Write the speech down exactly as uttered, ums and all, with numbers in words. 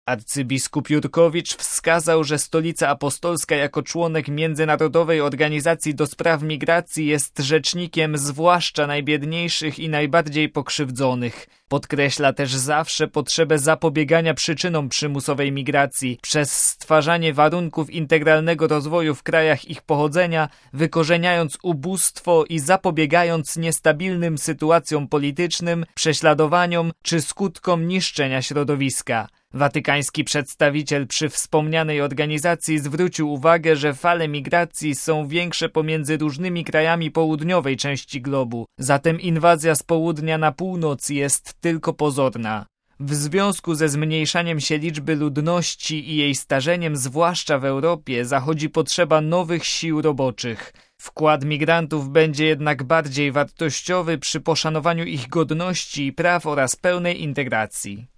Arcybiskup Jurkowicz wskazał, że Stolica Apostolska jako członek Międzynarodowej Organizacji do Spraw Migracji jest rzecznikiem zwłaszcza najbiedniejszych i najbardziej pokrzywdzonych. Podkreśla też zawsze potrzebę zapobiegania przyczynom przymusowej migracji przez stwarzanie warunków integralnego rozwoju w krajach ich pochodzenia, wykorzeniając ubóstwo i zapobiegając niestabilnym sytuacjom politycznym, prześladowaniom czy skutkom niszczenia środowiska. Watykański przedstawiciel przy wspomnianej organizacji zwrócił uwagę, że fale migracji są większe pomiędzy różnymi krajami południowej części globu, zatem inwazja z południa na północ jest tylko pozorna. W związku ze zmniejszaniem się liczby ludności i jej starzeniem, zwłaszcza w Europie, zachodzi potrzeba nowych sił roboczych. Wkład migrantów będzie jednak bardziej wartościowy przy poszanowaniu ich godności i praw oraz pełnej integracji.